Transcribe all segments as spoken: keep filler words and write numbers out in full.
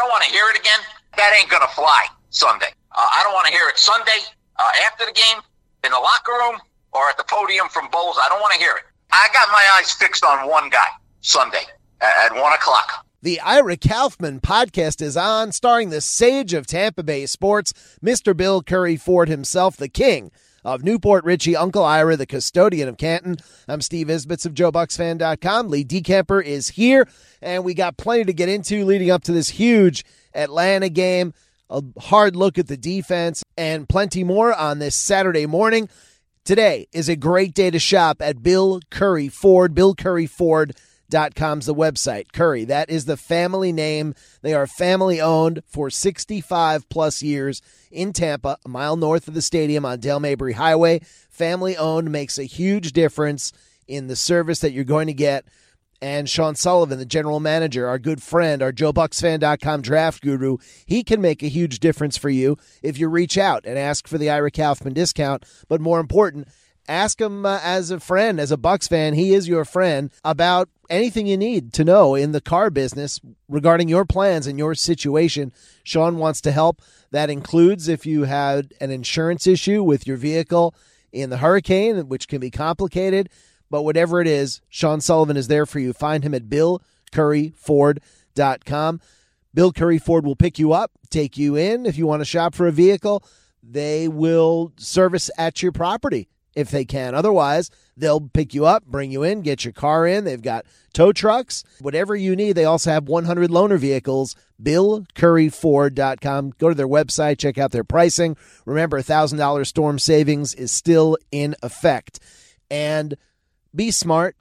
don't want to hear it again. That ain't going to fly Sunday. Uh, I don't want to hear it Sunday uh, after the game, in the locker room, or at the podium from Bowles. I don't want to hear it. I got my eyes fixed on one guy Sunday at, at one o'clock. The Ira Kaufman podcast is on, starring the sage of Tampa Bay sports, Mister Bill Curry Ford himself, the king of Newport Richie, Uncle Ira, the custodian of Canton. I'm Steve Isbitz of Joe Bucks Fan dot com. Lee DeCamper is here, and we got plenty to get into leading up to this huge Atlanta game. A hard look at the defense and plenty more on this Saturday morning. Today is a great day to shop at Bill Curry Ford. Bill Curry Ford dot com's the website. Curry, that is the family name. They are family owned for sixty-five plus years in Tampa, a mile north of the stadium on Dale Mabry Highway. Family owned makes a huge difference in the service that you're going to get. And Sean Sullivan, the general manager, our good friend, our Joe Bucks Fan dot com draft guru, he can make a huge difference for you if you reach out and ask for the Ira Kaufman discount. But more important, ask him uh, as a friend, as a Bucks fan, he is your friend, about anything you need to know in the car business regarding your plans and your situation. Sean wants to help. That includes if you had an insurance issue with your vehicle in the hurricane, which can be complicated. But whatever it is, Sean Sullivan is there for you. Find him at Bill Curry Ford dot com. Bill Curry Ford will pick you up, take you in. If you want to shop for a vehicle, they will service at your property if they can. Otherwise, they'll pick you up, bring you in, get your car in. They've got tow trucks, whatever you need. They also have one hundred loaner vehicles, Bill Curry Ford dot com. Go to their website, check out their pricing. Remember, one thousand dollars storm savings is still in effect. And be smart.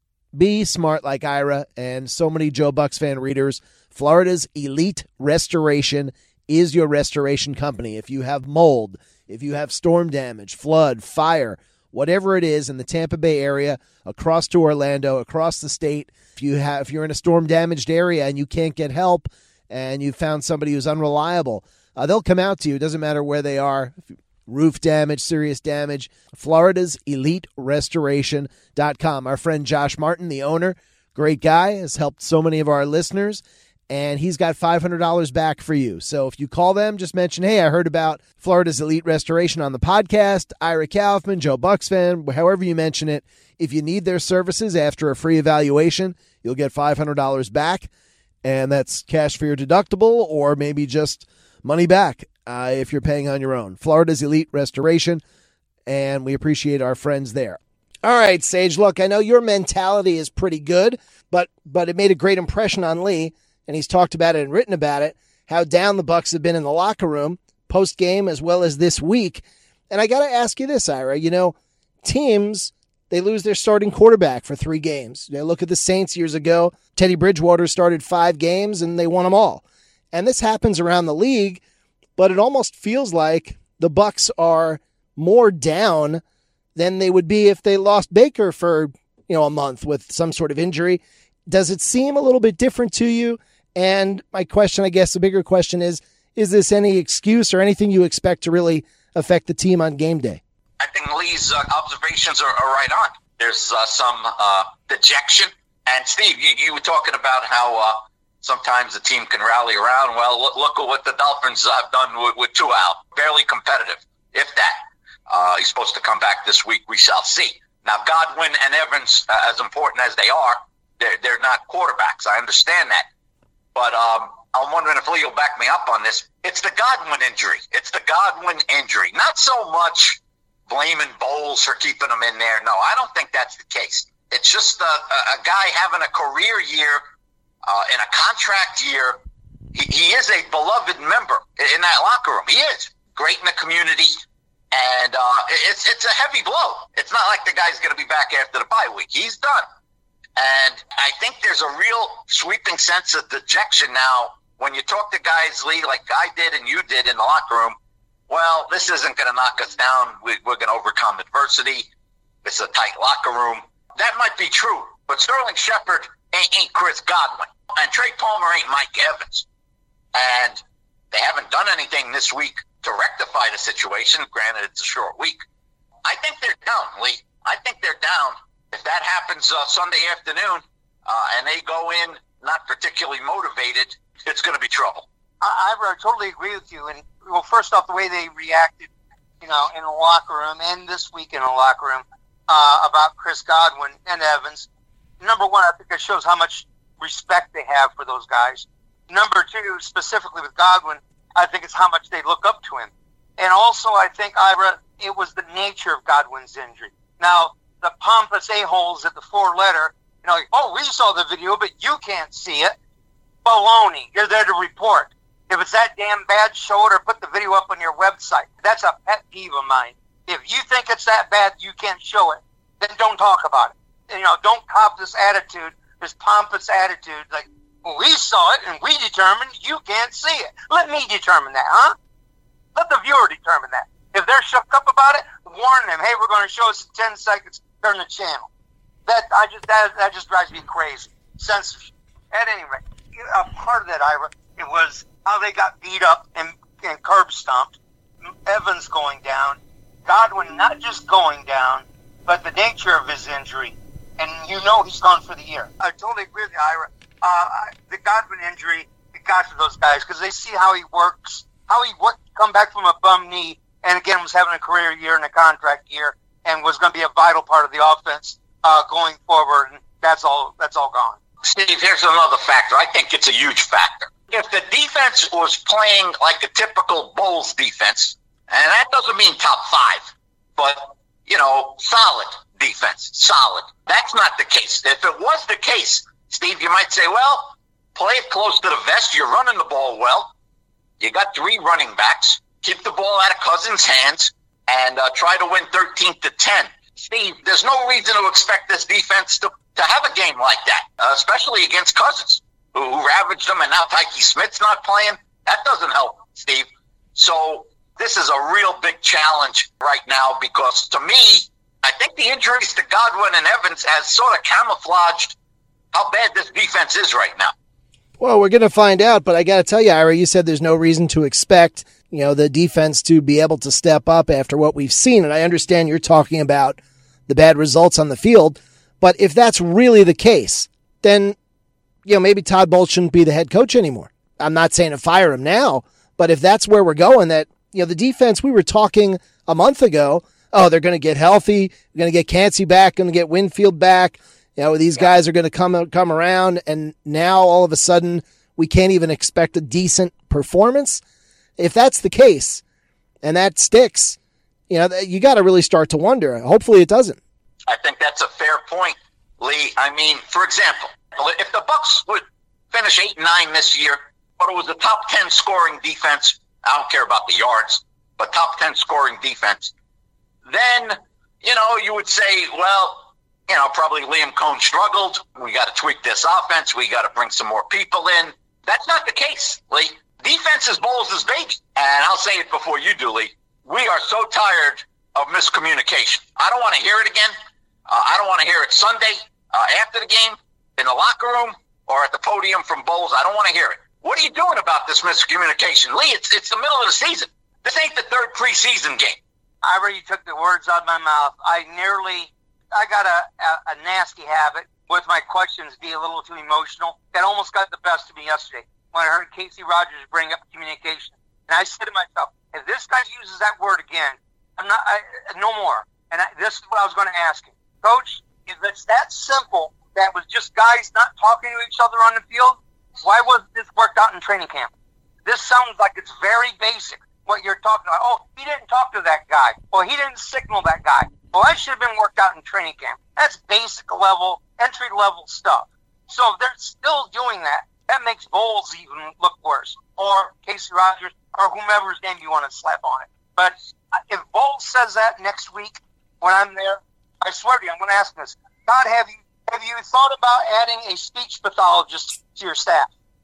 Be smart like Ira and so many Joe Bucks fan readers. Florida's Elite Restoration is your restoration company. If you have mold, if you have storm damage, flood, fire, whatever it is in the Tampa Bay area, across to Orlando, across the state, if you have, if you're in a storm damaged area and you can't get help and you found somebody who's unreliable, uh, they'll come out to you. It doesn't matter where they are. Roof damage, serious damage. Florida's Elite Restoration dot com. Our friend Josh Martin, the owner, great guy, has helped so many of our listeners, and he's got five hundred dollars back for you. So if you call them, just mention, hey, I heard about Florida's Elite Restoration on the podcast, Ira Kaufman, Joe Bucks fan, however you mention it. If you need their services after a free evaluation, you'll get five hundred dollars back, and that's cash for your deductible or maybe just money back. Uh, if you're paying on your own. Florida's Elite Restoration, and we appreciate our friends there. All right, Sage, look, I know your mentality is pretty good, but but it made a great impression on Lee, and he's talked about it and written about it, how down the Bucks have been in the locker room, post-game as well as this week. And I got to ask you this, Ira. You know, teams, they lose their starting quarterback for three games. You know, look at the Saints years ago. Teddy Bridgewater started five games, and they won them all. And this happens around the league, but it almost feels like the Bucks are more down than they would be if they lost Baker for, you know, a month with some sort of injury. Does it seem a little bit different to you? And my question, I guess the bigger question is, is this any excuse or anything you expect to really affect the team on game day? I think Lee's uh, observations are, are right on. There's uh, some uh, dejection. And Steve, you, you were talking about how uh, sometimes the team can rally around. Well, look, look at what the Dolphins have done with, with Tua out. Barely competitive, if that. Uh, he's supposed to come back this week. We shall see. Now, Godwin and Evans, uh, as important as they are, they're, they're not quarterbacks. I understand that. But um, I'm wondering if Lee will back me up on this. It's the Godwin injury. It's the Godwin injury. Not so much blaming Bowles for keeping him in there. No, I don't think that's the case. It's just a, a, a guy having a career year uh, in a contract year. He, he is a beloved member in that locker room. He is great in the community, and uh, it's it's a heavy blow. It's not like the guy's going to be back after the bye week. He's done. And I think there's a real sweeping sense of dejection now when you talk to guys, Lee, like I did and you did in the locker room. Well, this isn't going to knock us down. We, we're going to overcome adversity. It's a tight locker room. That might be true, but Sterling Shepard ain't, ain't Chris Godwin, and Trey Palmer ain't Mike Evans. And they haven't done anything this week to rectify the situation. Granted, it's a short week. I think they're down, Lee. I think they're down. If that happens uh, Sunday afternoon uh, and they go in not particularly motivated, it's going to be trouble. I, I totally agree with you. And well, first off, the way they reacted, you know, in the locker room and this week in the locker room uh, about Chris Godwin and Evans. Number one, I think it shows how much respect they have for those guys. Number two, specifically with Godwin, I think it's how much they look up to him. And also, I think, Ira, it was the nature of Godwin's injury. Now, the pompous a-holes at the four-letter, you know, like, oh, we saw the video, but you can't see it. Baloney. You're there to report. If it's that damn bad, show it or put the video up on your website. That's a pet peeve of mine. If you think it's that bad you can't show it, then don't talk about it. You know, don't cop this attitude, this pompous attitude, like, well, we saw it and we determined you can't see it. Let me determine that, huh? Let the viewer determine that. If they're shook up about it, warn them, hey, we're going to show us in ten seconds, turn the channel. That I just that, that just drives me crazy. Censorship. At any rate, a part of that, Ira, it was how they got beat up and, and curb stomped. Evans going down. Godwin not just going down, but the nature of his injury. And you know he's gone for the year. I totally agree with you, Ira. Uh, the Godwin injury, it got to those guys because they see how he works, how he worked, come back from a bum knee, and again was having a career year and a contract year, and was going to be a vital part of the offense uh, going forward. And that's all. That's all gone. Steve, here's another factor. I think it's a huge factor. If the defense was playing like a typical Bulls defense, and that doesn't mean top five, but you know, solid defense, solid. That's not the case. If it was the case, Steve, you might say, well, play it close to the vest. You're running the ball well. You got three running backs. Keep the ball out of Cousins' hands and uh, try to win thirteen to ten. Steve, there's no reason to expect this defense to, to have a game like that, uh, especially against Cousins, who, who ravaged them, and now Tyke Smith's not playing. That doesn't help, Steve. So this is a real big challenge right now because, to me, I think the injuries to Godwin and Evans has sort of camouflaged how bad this defense is right now. Well, we're going to find out, but I got to tell you, Ira, you said there's no reason to expect, you know, the defense to be able to step up after what we've seen. And I understand you're talking about the bad results on the field, but if that's really the case, then, you know, maybe Todd Bowles shouldn't be the head coach anymore. I'm not saying to fire him now, but if that's where we're going, that, you know, the defense, we were talking a month ago, oh, they're going to get healthy, they're going to get Cansey back, going to get Winfield back, you know, these guys are going to come come around, and now all of a sudden we can't even expect a decent performance. If that's the case, and that sticks, you know, you got to really start to wonder. Hopefully it doesn't. I think that's a fair point, Lee. I mean, for example, if the Bucks would finish eight and nine this year, but it was a top ten scoring defense, I don't care about the yards, but top ten scoring defense, then, you know, you would say, well, you know, probably Liam Cohn struggled. We got to tweak this offense. We got to bring some more people in. That's not the case, Lee. Defense is Bowles' baby. And I'll say it before you do, Lee. We are so tired of miscommunication. I don't want to hear it again. Uh, I don't want to hear it Sunday uh, after the game, in the locker room, or at the podium from Bowles. I don't want to hear it. What are you doing about this miscommunication? Lee, it's it's the middle of the season. This ain't the third preseason game. I already took the words out of my mouth. I nearly, I got a, a, a nasty habit with my questions being a little too emotional. That almost got the best of me yesterday when I heard Casey Rogers bring up communication. And I said to myself, if this guy uses that word again, I'm not, I, no more. And I, this is what I was going to ask him. Coach, if it's that simple, that was just guys not talking to each other on the field, why wasn't this worked out in training camp? This sounds like it's very basic, what you're talking about. Oh, he didn't talk to that guy. Well, he didn't signal that guy. Well, that should have been worked out in training camp. That's basic level, entry level stuff. So if they're still doing that, that makes Bowles even look worse. Or Casey Rogers, or whomever's name you want to slap on it. But if Bowles says that next week when I'm there, I swear to you, I'm going to ask him this. God, have you have you thought about adding a speech pathologist to your staff?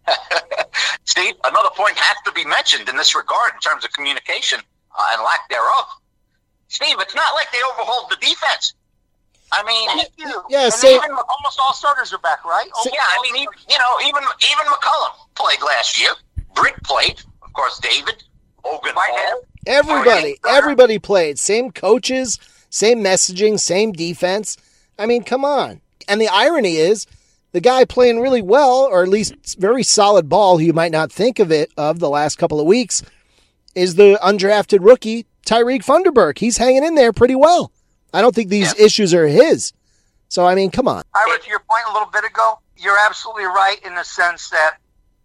Steve, another point has to be mentioned in this regard in terms of communication uh, and lack thereof. Steve, it's not like they overhauled the defense. I mean, yeah, and so, even almost all starters are back, right? So, yeah, I mean, even, you know, even even McCullum played last year. Brick played, of course. David, Hogan, Hall, everybody, everybody played. Same coaches, same messaging, same defense. I mean, come on. And the irony is, the guy playing really well, or at least very solid ball, who you might not think of it of the last couple of weeks, is the undrafted rookie, Tyreek Funderburk. He's hanging in there pretty well. I don't think these yeah. issues are his. So, I mean, come on. Ira, to your point a little bit ago, you're absolutely right in the sense that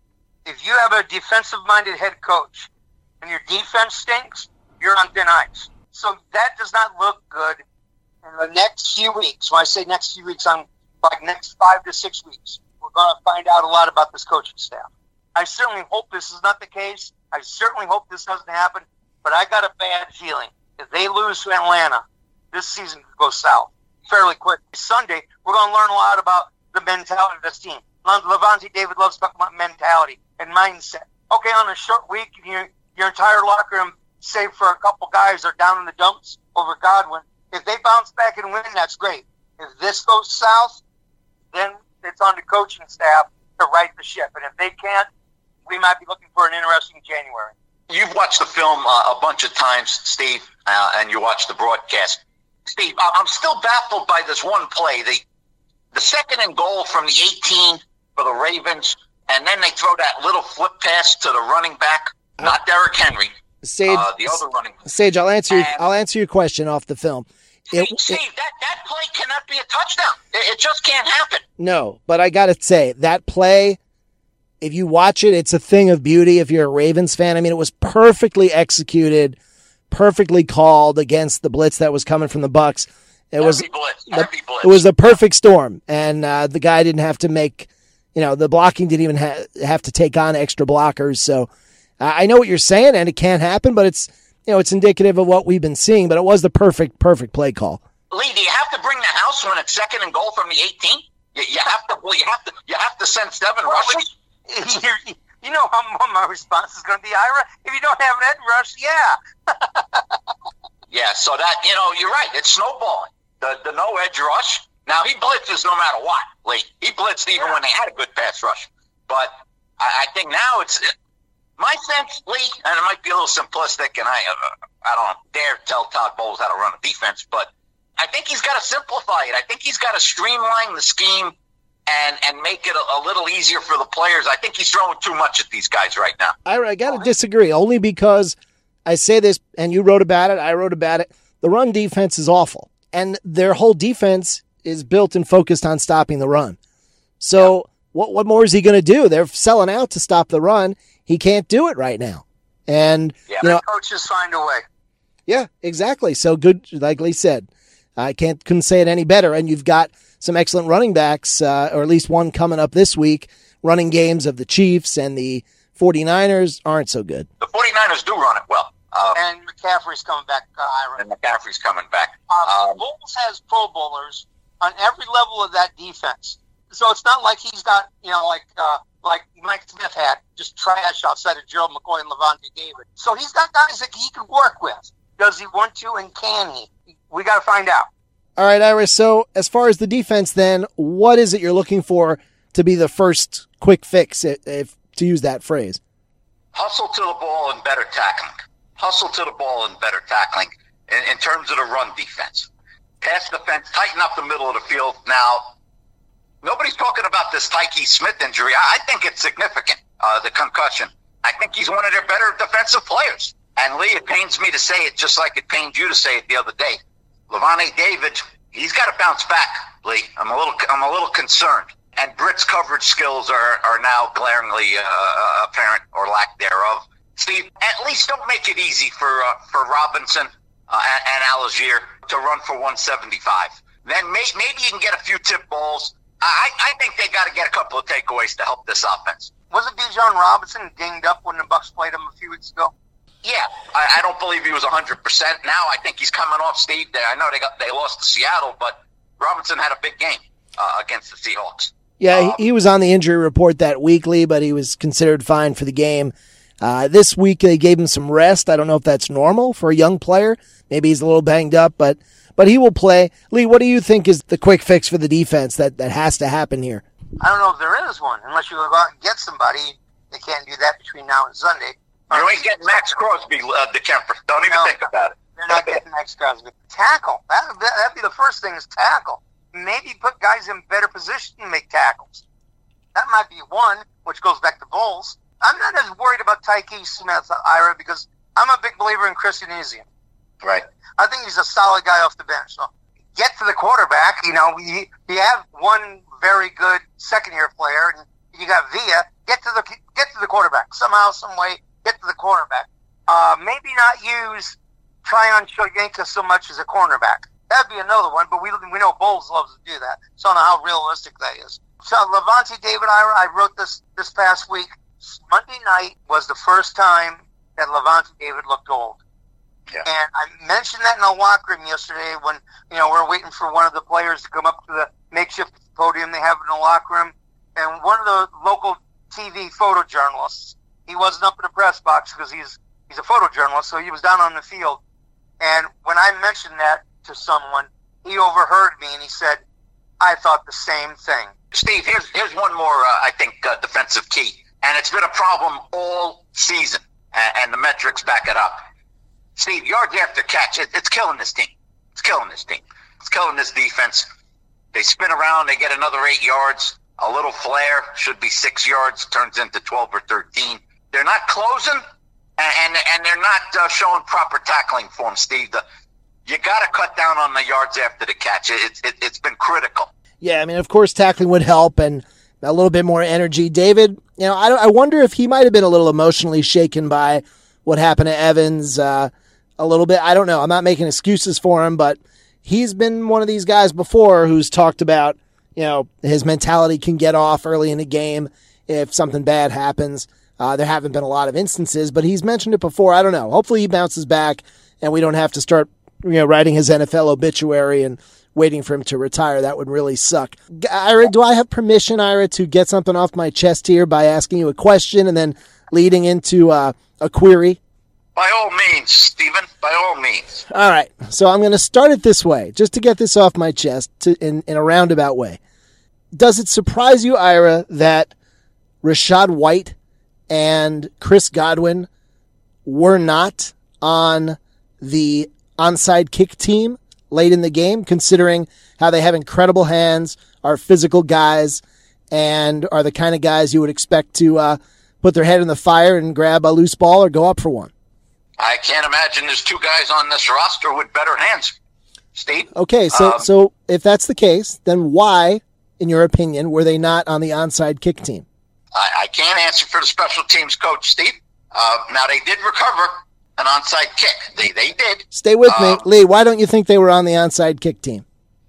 if you have a defensive-minded head coach and your defense stinks, you're on thin ice. So that does not look good in the next few weeks. When I say next few weeks, I'm like next five to six weeks. We're going to find out a lot about this coaching staff. I certainly hope this is not the case. I certainly hope this doesn't happen. But I got a bad feeling. If they lose to Atlanta, this season could go south fairly quick. Sunday, we're going to learn a lot about the mentality of this team. Lavonte David loves to talk about mentality and mindset. Okay, on a short week, your, your entire locker room, save for a couple guys, are down in the dumps over Godwin. If they bounce back and win, that's great. If this goes south, then it's on the coaching staff to right the ship. And if they can't, we might be looking for an interesting January. You've watched the film uh, a bunch of times, Steve, uh, and you watched the broadcast. Steve, I'm still baffled by this one play. The the second and goal from the eighteen for the Ravens, and then they throw that little flip pass to the running back, not Derrick Henry, Sage, uh, the other running back. Sage, I'll answer your, and, I'll answer your question off the film. Steve, It, Steve it, that, that play cannot be a touchdown. It, it just can't happen. No, but I got to say, that play, if you watch it, it's a thing of beauty if you're a Ravens fan. I mean, it was perfectly executed, perfectly called against the blitz that was coming from the Bucs. It Heavy was blitz, the, heavy blitz. It was a perfect storm, and uh, the guy didn't have to make, you know, the blocking didn't even ha- have to take on extra blockers. So uh, I know what you're saying, and it can't happen, but it's, you know, it's indicative of what we've been seeing. But it was the perfect, perfect play call. Lee, do you have to bring the house when it's second and goal from the eighteen? You, you have to. Well, you have to. You have to send seven Well, rushers. You're, you know how what my response is going to be, Ira? If you don't have an edge rush, yeah. Yeah, so that, you know, you're right. It's snowballing. The the no edge rush. Now, he blitzes no matter what, Lee. He blitzed even when they had a good pass rush. But I, I think now it's my sense, Lee, and it might be a little simplistic, and I uh, I don't dare tell Todd Bowles how to run a defense, but I think he's got to simplify it. I think he's got to streamline the scheme and and make it a, a little easier for the players. I think he's throwing too much at these guys right now. I, I got to disagree, only because I say this, and you wrote about it, I wrote about it. The run defense is awful, and their whole defense is built and focused on stopping the run. So yeah. what what more is he going to do? They're selling out to stop the run. He can't do it right now. And yeah, you know, coaches find a way. Yeah, exactly. So good, like Lee said. I can't couldn't say it any better. And you've got some excellent running backs, uh, or at least one coming up this week. Running games of the Chiefs and the forty-niners aren't so good. The forty-niners do run it well. Uh, and McCaffrey's coming back, uh, Ira. And McCaffrey's coming back. Uh, um, Bowles has Pro Bowlers on every level of that defense. So it's not like he's got, you know, like uh, like Mike Smith had, just trash outside of Gerald McCoy and Lavonte David. So he's got guys that he can work with. Does he want to, and can he? We got to find out. All right, Iris. So as far as the defense, then, what is it you're looking for to be the first quick fix, if, if to use that phrase? Hustle to the ball and better tackling. Hustle to the ball and better tackling in, in terms of the run defense. Pass defense, tighten up the middle of the field. Now, nobody's talking about this Tyke Smith injury. I, I think it's significant, uh, the concussion. I think he's one of their better defensive players. And, Lee, it pains me to say it just like it pained you to say it the other day. Lavonte David, he's got to bounce back, Lee. I'm a little I'm a little concerned. And Britt's coverage skills are, are now glaringly uh, apparent, or lack thereof. Steve, at least don't make it easy for uh, for Robinson uh, and, and Algier to run for one seventy-five. Then may, maybe you can get a few tip balls. I, I think they got to get a couple of takeaways to help this offense. Wasn't Bijan Robinson dinged up when the Bucs played him a few weeks ago? Yeah, I, I don't believe he was one hundred percent. Now I think he's coming off, Steve. I know they got they lost to Seattle, but Robinson had a big game uh, against the Seahawks. Yeah, um, he, he was on the injury report that weekly, but he was considered fine for the game. Uh, this week they gave him some rest. I don't know if that's normal for a young player. Maybe he's a little banged up, but but he will play. Lee, what do you think is the quick fix for the defense that, that has to happen here? I don't know if there is one, unless you go out and get somebody. They can't do that between now and Sunday. You ain't getting Max Crosby, uh, DeKemper. Don't even no, think about it. They're not getting Max Crosby. Tackle. That, that'd be the first thing is tackle. maybe put guys in better position to make tackles. That might be one, which goes back to Bowles. I'm not as worried about Tyke Smith, Ira, because I'm a big believer in Chris Yanisian. Right. I think he's a solid guy off the bench. So get to the quarterback. You know, you, you have one very good second-year player, and you got Villa. Get to the get to the quarterback somehow, some way. Get to the quarterback. Uh, maybe not use Tryon Shoyinka so much as a cornerback. That'd be another one, but we we know Bowles loves to do that. So I don't know how realistic that is. So Lavonte David, Ira, I wrote this this past week. Monday night was the first time that Lavonte David looked old. Yeah. And I mentioned that in the locker room yesterday when, you know, we're waiting for one of the players to come up to the makeshift podium they have in the locker room. And one of the local T V photojournalists, he wasn't up in the press box because he's he's a photojournalist, so he was down on the field. And when I mentioned that to someone, he overheard me and he said, I thought the same thing. Steve, here's here's one more, uh, I think, uh, defensive key. And it's been a problem all season, and, and the metrics back it up. Steve, yards after catch, it, it's killing this team. It's killing this team. It's killing this defense. They spin around, they get another eight yards. A little flare, should be six yards, turns into twelve or thirteen. They're not closing, and and, and they're not uh, showing proper tackling form, Steve. The, you got to cut down on the yards after the catch. It, it, it's been critical. Yeah, I mean, of course, tackling would help and a little bit more energy. David, you know, I, I wonder if he might have been a little emotionally shaken by what happened to Evans uh, a little bit. I don't know. I'm not making excuses for him, but he's been one of these guys before who's talked about, you know, his mentality can get off early in the game if something bad happens. Uh, there haven't been a lot of instances, but he's mentioned it before. I don't know. Hopefully he bounces back and we don't have to start, you know, writing his N F L obituary and waiting for him to retire. That would really suck. Ira, do I have permission, Ira, to get something off my chest here by asking you a question and then leading into uh, a query? By all means, Stephen, by all means. All right. So I'm going to start it this way, just to get this off my chest to, in, in a roundabout way. Does it surprise you, Ira, that Rachaad White and Chris Godwin were not on the onside kick team late in the game, considering how they have incredible hands, are physical guys, and are the kind of guys you would expect to uh, put their head in the fire and grab a loose ball or go up for one? I can't imagine there's two guys on this roster with better hands, Steve. Okay, so um, so if that's the case, then why, in your opinion, were they not on the onside kick team? I, I can't answer for the special teams coach, Steve. Uh, now, they did recover an onside kick. They they did. Stay with um, me. Lee, why don't you think they were on the onside kick team?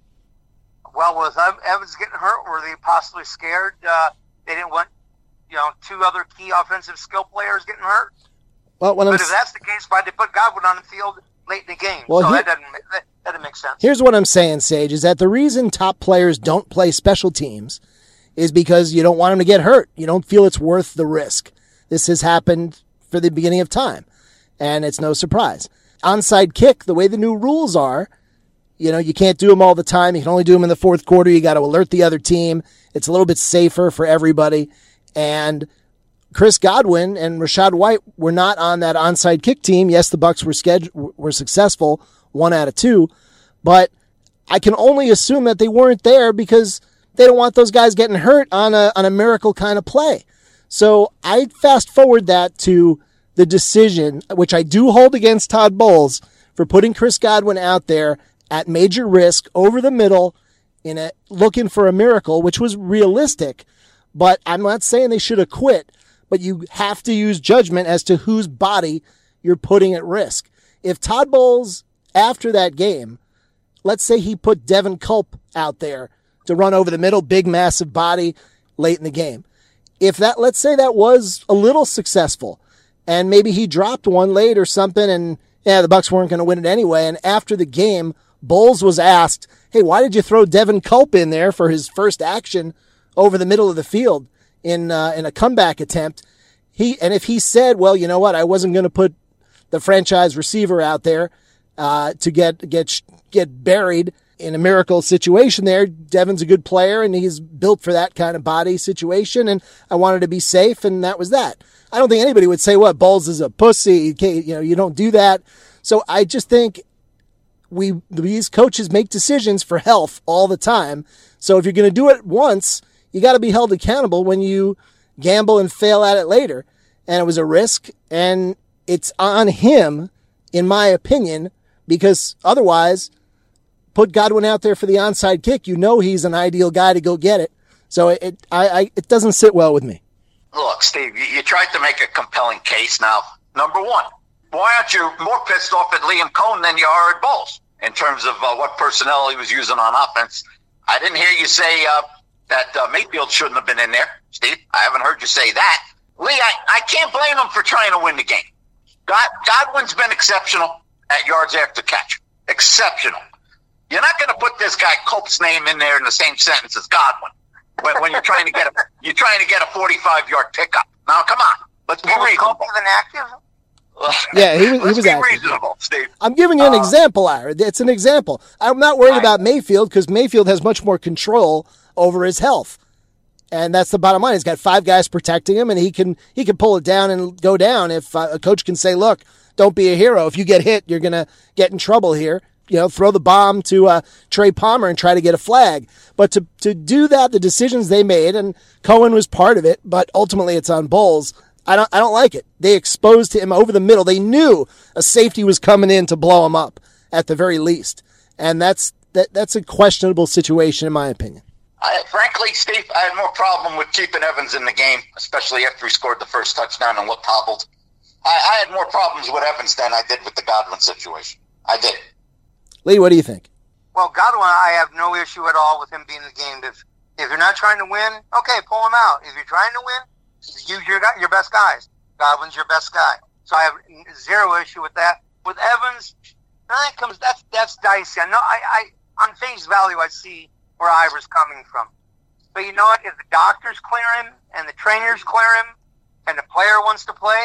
Well, with Evans getting hurt, were they possibly scared? Uh, they didn't want, you know, two other key offensive skill players getting hurt? Well, when but I'm if that's the case, why'd they put Godwin on the field late in the game? Well, so he, that, doesn't, that doesn't make sense. Here's what I'm saying, Sage, is that the reason top players don't play special teams is because you don't want them to get hurt. You don't feel it's worth the risk. This has happened for the beginning of time, and it's no surprise. Onside kick, the way the new rules are, you know, you can't do them all the time. You can only do them in the fourth quarter. You got to alert the other team. It's a little bit safer for everybody. And Chris Godwin and Rachaad White were not on that onside kick team. Yes, the Bucs were scheduled, were successful, one out of two, but I can only assume that they weren't there because they don't want those guys getting hurt on a on a miracle kind of play. So I fast forward that to the decision, which I do hold against Todd Bowles, for putting Chris Godwin out there at major risk over the middle in a looking for a miracle, which was realistic. But I'm not saying they should have quit, but you have to use judgment as to whose body you're putting at risk. If Todd Bowles, after that game, let's say he put Devin Culp out there to run over the middle, big, massive body late in the game. If that, let's say that was a little successful and maybe he dropped one late or something and yeah, the Bucs weren't going to win it anyway. And after the game, Bowles was asked, hey, why did you throw Devin Culp in there for his first action over the middle of the field in, uh, in a comeback attempt? He, and if he said, well, you know what, I wasn't going to put the franchise receiver out there, uh, to get, get, get buried in a miracle situation there. Devin's a good player and he's built for that kind of body situation. And I wanted to be safe. And that was that. I don't think anybody would say, what, Bowles is a pussy. You know, you don't do that. So I just think we these coaches make decisions for health all the time. So if you're going to do it once, you got to be held accountable when you gamble and fail at it later. And it was a risk, and it's on him, in my opinion, because otherwise, put Godwin out there for the onside kick. You know he's an ideal guy to go get it. So it it, I, I, it doesn't sit well with me. Look, Steve, you, you tried to make a compelling case. Now, number one, why aren't you more pissed off at Liam Cohen than you are at Bowles in terms of uh, what personnel he was using on offense? I didn't hear you say uh, that uh, Mayfield shouldn't have been in there, Steve. I haven't heard you say that. Lee, I, I can't blame him for trying to win the game. God, Godwin's been exceptional at yards after catch. Exceptional. You're not going to put this guy Cope's name in there in the same sentence as Godwin when, when you're trying to get a you're trying to get a forty-five yard pickup. Now, come on, let's be Was reasonable. Cope even active? Yeah, he was. He Let's was be active. reasonable, Steve. I'm giving you an Uh, example, Ira. It's an example. I'm not worried Right. about Mayfield because Mayfield has much more control over his health, and that's the bottom line. He's got five guys protecting him, and he can he can pull it down and go down if uh, a coach can say, "Look, don't be a hero. If you get hit, you're gonna get in trouble here." You know, throw the bomb to uh, Trey Palmer and try to get a flag. But to to do that, the decisions they made, and Cohen was part of it, but ultimately it's on Bowles. I don't I don't like it. They exposed him over the middle. They knew a safety was coming in to blow him up at the very least, and that's that that's a questionable situation in my opinion. I, frankly, Steve, I had more problem with keeping Evans in the game, especially after he scored the first touchdown and looked hobbled. I, I had more problems with Evans than I did with the Godwin situation. I did. Lee, what do you think? Well, Godwin, I have no issue at all with him being in the game. If if you're not trying to win, okay, pull him out. If you're trying to win, use your your best guys. Godwin's your best guy, so I have zero issue with that. With Evans, that comes that's that's dicey. I know I, I on face value I see where Ivers coming from, but you know what? If the doctors clear him and the trainers clear him and the player wants to play,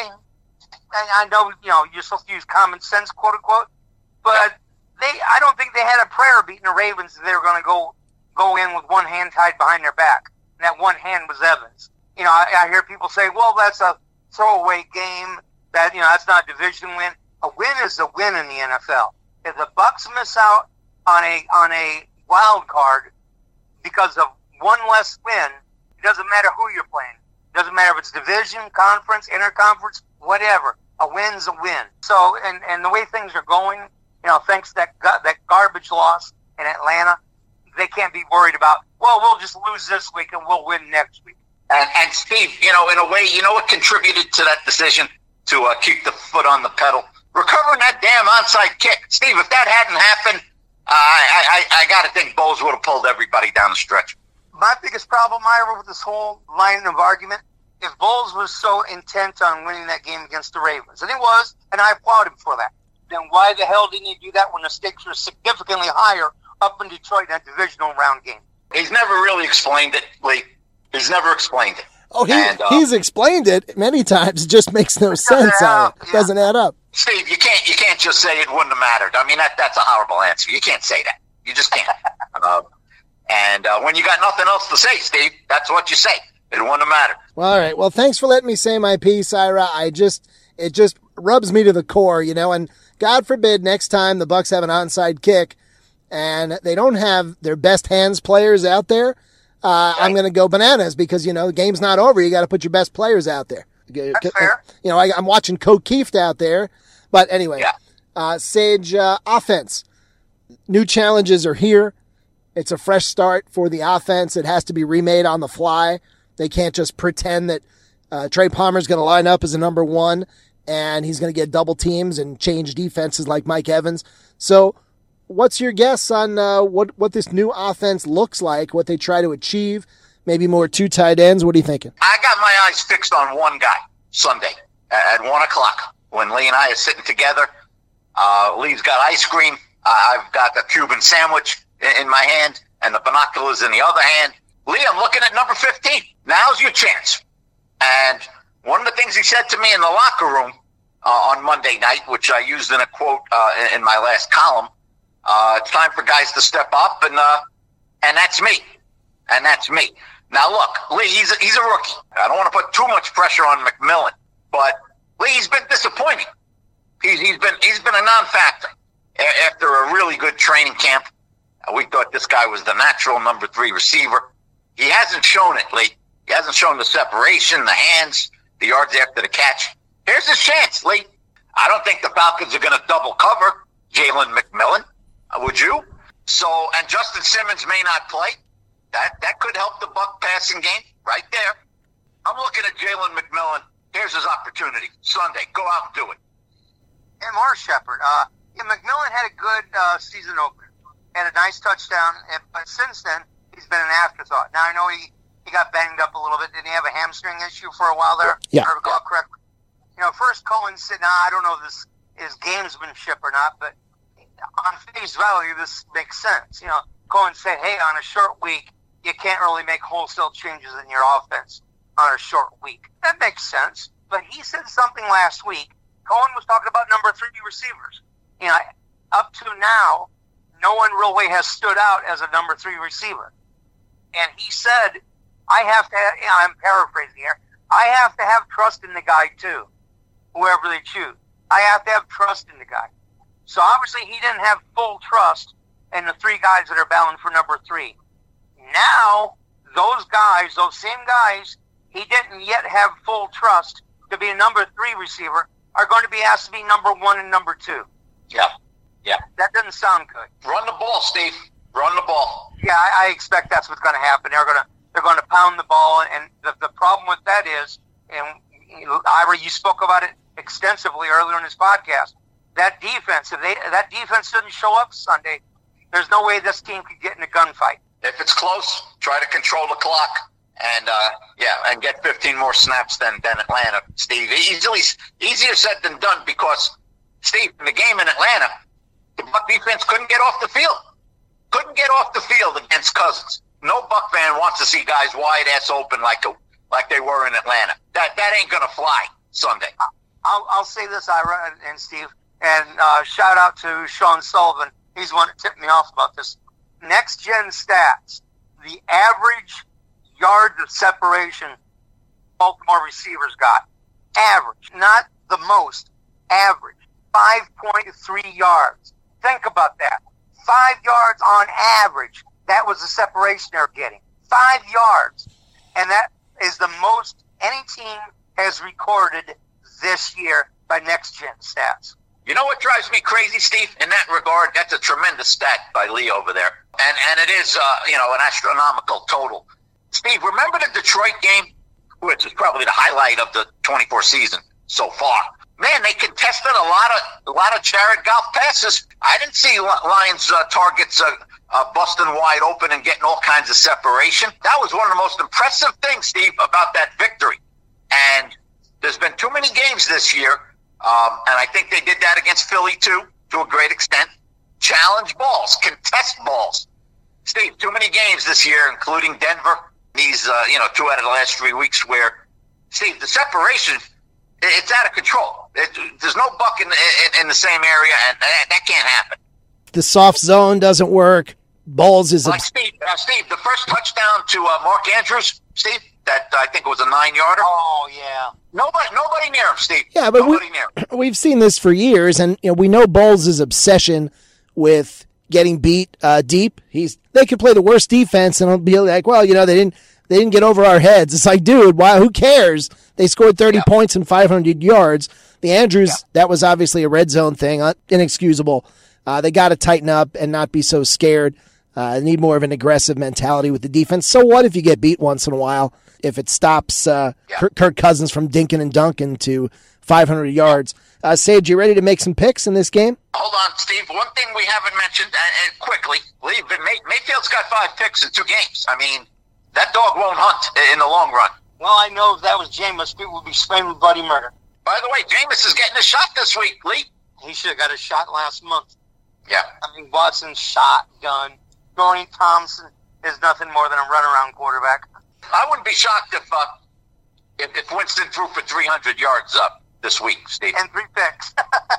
and I know you know you're supposed to use common sense, quote unquote, but. They, I don't think they had a prayer beating the Ravens that they were going to go go in with one hand tied behind their back. And that one hand was Evans. You know, I, I hear people say, well, that's a throwaway game. That, you know, that's not a division win. A win is a win in the N F L. If the Bucs miss out on a on a wild card because of one less win, it doesn't matter who you're playing. It doesn't matter if it's division, conference, interconference, whatever. A win's a win. So, and, and the way things are going, you know, thanks to that that garbage loss in Atlanta, they can't be worried about, well, we'll just lose this week and we'll win next week. And, and Steve, you know, in a way, you know what contributed to that decision to uh, keep the foot on the pedal? Recovering that damn onside kick. Steve, if that hadn't happened, uh, I, I, I got to think Bowles would have pulled everybody down the stretch. My biggest problem, Ira, with this whole line of argument, if Bowles was so intent on winning that game against the Ravens, and he was, and I applaud him for that, then why the hell didn't he do that when the stakes were significantly higher up in Detroit in that divisional round game? He's never really explained it, Lee. He's never explained it. Oh, he, and, uh, he's explained it many times. It just makes no sense. add up, It yeah. doesn't add up. Steve, you can't you can't just say it wouldn't have mattered. I mean, that that's a horrible answer. You can't say that. You just can't. um, and uh, when you got nothing else to say, Steve, that's what you say. It wouldn't have mattered. Well, all right. Well, thanks for letting me say my piece, Ira. I just it just rubs me to the core, you know, and God forbid next time the Bucs have an onside kick and they don't have their best hands players out there, uh, I'm going to go bananas because, you know, the game's not over. You got to put your best players out there. That's fair. You know, I, I'm watching Coke Keefe out there. But anyway, Yeah. uh, Sage, uh, offense. New challenges are here. It's a fresh start for the offense. It has to be remade on the fly. They can't just pretend that uh, Trey Palmer's going to line up as a number one and he's going to get double teams and change defenses like Mike Evans. So what's your guess on uh, what, what this new offense looks like, what they try to achieve? Maybe more two tight ends. What are you thinking? I got my eyes fixed on one guy Sunday at one o'clock when Lee and I are sitting together. Uh, Lee's got ice cream. Uh, I've got the Cuban sandwich in, in my hand and the binoculars in the other hand. Lee, I'm looking at number fifteen. Now's your chance. And one of the things he said to me in the locker room uh, on Monday night, which I used in a quote uh, in, in my last column, uh, it's time for guys to step up, and uh, and that's me. And that's me. Now, look, Lee, he's a, he's a rookie. I don't want to put too much pressure on McMillan, but Lee, he's been disappointing. He's he's been he's been a non-factor after a really really good training camp. Uh, we thought this guy was the natural number three receiver. He hasn't shown it, Lee. He hasn't shown the separation, the hands, the yards after the catch. Here's his chance, Lee. I don't think the Falcons are going to double cover Jalen McMillan. Uh, would you? So, and Justin Simmons may not play. That that could help the Buck passing game right there. I'm looking at Jalen McMillan. Here's his opportunity. Sunday. Go out and do it. And Mar Shepard. Uh, yeah, McMillan had a good uh, season opener. Had a nice touchdown. And, but since then, he's been an afterthought. Now, I know he, he got banged up a little bit. Didn't he have a hamstring issue for a while there? Yeah. If I recall correctly. You know, first Cohen said, nah, I don't know if this is gamesmanship or not, but on face value, this makes sense. You know, Cohen said, hey, on a short week, you can't really make wholesale changes in your offense on a short week. That makes sense. But he said something last week. Cohen was talking about number three receivers. You know, up to now, no one really has stood out as a number three receiver. And he said, I have to have, you know, I'm paraphrasing here, I have to have trust in the guy too, whoever they choose. I have to have trust in the guy. So obviously he didn't have full trust in the three guys that are battling for number three. Now, those guys, those same guys, he didn't yet have full trust to be a number three receiver, are going to be asked to be number one and number two. Yeah, yeah. That doesn't sound good. Run the ball, Steve. Run the ball. Yeah, I, I expect that's what's going to happen. They're going to they're going to pound the ball, and the, the problem with that is, and Ira, you spoke about it extensively earlier in this podcast. That defense, if they that defense doesn't show up Sunday, there's no way this team could get in a gunfight. If it's close, try to control the clock and uh, yeah, and get fifteen more snaps than, than Atlanta, Steve. Easily easier said than done because, Steve, in the game in Atlanta, the Buck defense couldn't get off the field. Couldn't get off the field against Cousins. No Buck fan wants to see guys wide ass open like a, like they were in Atlanta. That that ain't gonna fly Sunday. I'll I'll say this, Ira and, and Steve, and uh, shout out to Sean Sullivan. He's the one that tipped me off about this. Next Gen Stats, the average yards of separation Baltimore receivers got. Average, not the most. Average. five point three yards. Think about that. Five yards on average. That was the separation they're getting. Five yards. And that is the most any team has recorded this year by Next Gen Stats. You know what drives me crazy, Steve? In that regard, that's a tremendous stat by Lee over there. And and it is, uh, you know, an astronomical total. Steve, remember the Detroit game, which is probably the highlight of the twenty-four season so far? Man, they contested a lot of a lot of Jared Goff passes. I didn't see Lions uh, targets uh, uh, busting wide open and getting all kinds of separation. That was one of the most impressive things, Steve, about that victory. And there's been too many games this year, um, and I think they did that against Philly too, to a great extent. Challenge balls, contest balls. Steve, too many games this year, including Denver. These, uh, you know, two out of the last three weeks where, Steve, the separation, it's out of control. It, there's no Buck in, in, in the same area, and that, that can't happen. The soft zone doesn't work. Balls is... Like Steve, uh, Steve, the first touchdown to uh, Mark Andrews, Steve, that I think it was a nine-yarder. Oh, yeah. Nobody nobody near him, Steve. Yeah, but nobody we, near him. We've seen this for years, and you know we know Bowles' obsession with getting beat uh, deep. He's They could play the worst defense, and it'll be like, well, you know, they didn't they didn't get over our heads. It's like, dude, why? Who cares? They scored thirty yeah. points and five hundred yards. The Andrews, yeah. that was obviously a red zone thing, uh, inexcusable. Uh, they got to tighten up and not be so scared. Uh, need more of an aggressive mentality with the defense. So what if you get beat once in a while? If it stops uh, yeah. Kirk, Kirk Cousins from dinking and dunking to five hundred yards. Uh, Sage, you ready to make some picks in this game? Hold on, Steve. One thing we haven't mentioned, and, and quickly, Lee, May, Mayfield's got five picks in two games. I mean, that dog won't hunt in the long run. Well, I know if that was Jameis, people would be spraying with bloody murder. By the way, Jameis is getting a shot this week, Lee. He should have got a shot last month. Yeah. I mean, Watson shot, gun. Dorian Thompson is nothing more than a runaround quarterback. I wouldn't be shocked if uh, if, if Winston threw for three hundred yards up this week, Steve. And three picks.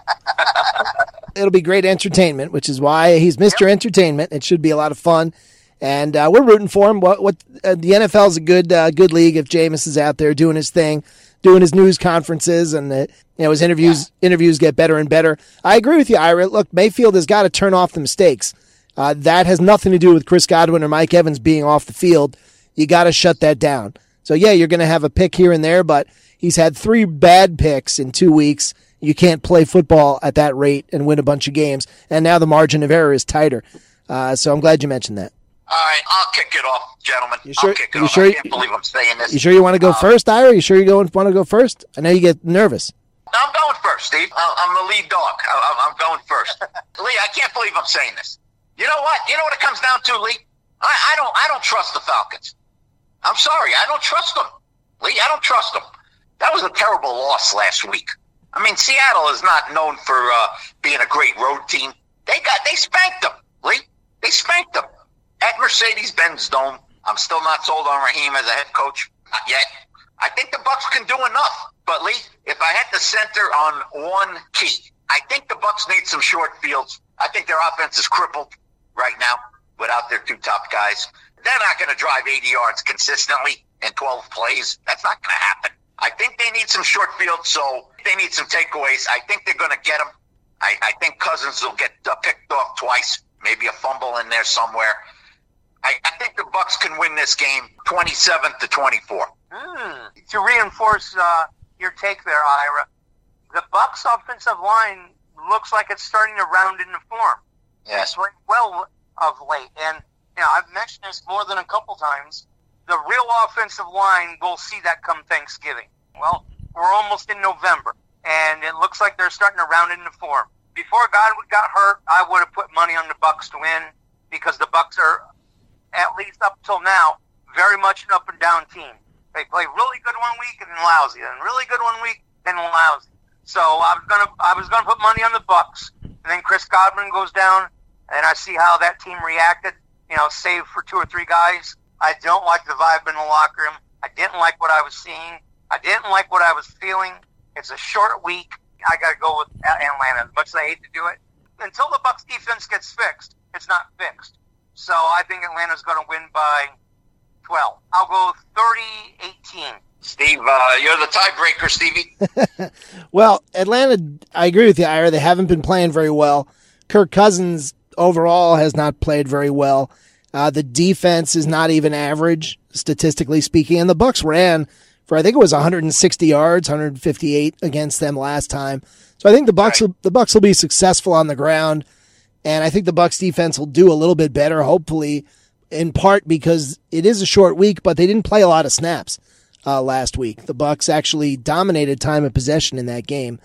It'll be great entertainment, which is why he's Mister Yep. Entertainment. It should be a lot of fun. And uh, we're rooting for him. What, what uh, the N F L is a good uh, good league if Jameis is out there doing his thing. doing his news conferences, and uh, you know his interviews yeah. interviews get better and better. I agree with you, Ira. Look, Mayfield has got to turn off the mistakes. Uh, that has nothing to do with Chris Godwin or Mike Evans being off the field. You got to shut that down. So, yeah, you're going to have a pick here and there, but he's had three bad picks in two weeks. You can't play football at that rate and win a bunch of games, and now the margin of error is tighter. Uh, so I'm glad you mentioned that. All right, I'll kick it off, gentlemen. You sure, I'll kick it you off. Sure, I can't believe I'm saying this. You sure you want to go um, first, Ira? You sure you want to go first? I know you get nervous. I'm going first, Steve. I'm the lead dog. I'm going first. Lee, I can't believe I'm saying this. You know what? You know what it comes down to, Lee? I, I don't I don't trust the Falcons. I'm sorry. I don't trust them. Lee, I don't trust them. That was a terrible loss last week. I mean, Seattle is not known for uh, being a great road team. They got they spanked them, Lee. They spanked them. At Mercedes-Benz Dome, I'm still not sold on Raheem as a head coach. Not yet. I think the Bucs can do enough. But, Lee, if I had to center on one key, I think the Bucs need some short fields. I think their offense is crippled right now without their two top guys. They're not going to drive eighty yards consistently in twelve plays. That's not going to happen. I think they need some short fields, so they need some takeaways. I think they're going to get them. I, I think Cousins will get uh, picked off twice, maybe a fumble in there somewhere. I, I think the Bucs can win this game twenty-seven to twenty-four. Mm. To reinforce uh, your take there, Ira, the Bucs offensive line looks like it's starting to round into form. Yes. It's played well of late. And you know, I've mentioned this more than a couple times. The real offensive line, we'll see that come Thanksgiving. Well, we're almost in November, and it looks like they're starting to round into form. Before Godwin got hurt, I would have put money on the Bucs to win because the Bucs are, at least up till now, very much an up and down team. They play really good one week and then lousy, and really good one week then lousy. So I was gonna I was gonna put money on the Bucs, and then Chris Godwin goes down, and I see how that team reacted. You know, save for two or three guys. I don't like the vibe in the locker room. I didn't like what I was seeing. I didn't like what I was feeling. It's a short week. I got to go with Atlanta. As much as I hate to do it, until the Bucs defense gets fixed, it's not fixed. So I think Atlanta's going to win by twelve. I'll go thirty eighteen. Steve, uh, you're the tiebreaker, Stevie. Well, Atlanta, I agree with you, Ira. They haven't been playing very well. Kirk Cousins overall has not played very well. Uh, the defense is not even average, statistically speaking. And the Bucs ran for, I think it was one hundred sixty yards, one hundred fifty-eight against them last time. So I think the Bucs, right. will, the Bucs will be successful on the ground. And I think the Bucs defense will do a little bit better, hopefully, in part because it is a short week, but they didn't play a lot of snaps uh, last week. The Bucs actually dominated time of possession in that game.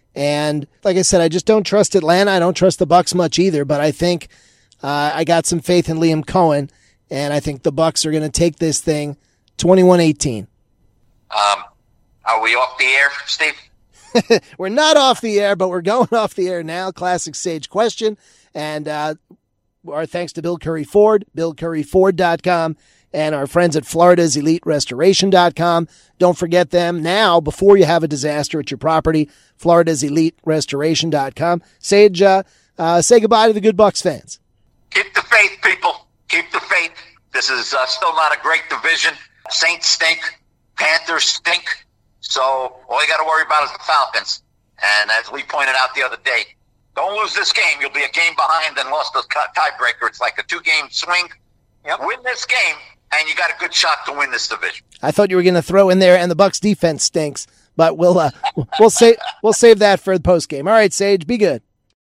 And like I said, I just don't trust Atlanta. I don't trust the Bucs much either, but I think uh, I got some faith in Liam Cohen, and I think the Bucs are going to take this thing twenty-one eighteen. Um, are we off the air, Steve? We're not off the air, but we're going off the air now. Classic Sage question. And uh, our thanks to Bill Curry Ford, bill curry ford dot com, and our friends at Florida's Elite Restoration dot com. Don't forget them now before you have a disaster at your property, Florida's Elite Restoration dot com. Sage, uh, uh, say goodbye to the good Bucs fans. Keep the faith, people. Keep the faith. This is uh, still not a great division. Saints stink. Panthers stink. So all you got to worry about is the Falcons. And as we pointed out the other day, don't lose this game. You'll be a game behind and lost the tiebreaker. It's like a two-game swing. Yep. Win this game, and you got a good shot to win this division. I thought you were going to throw in there, and the Bucs defense stinks, but we'll uh, we'll save we'll save that for the post game. All right, Sage, be good.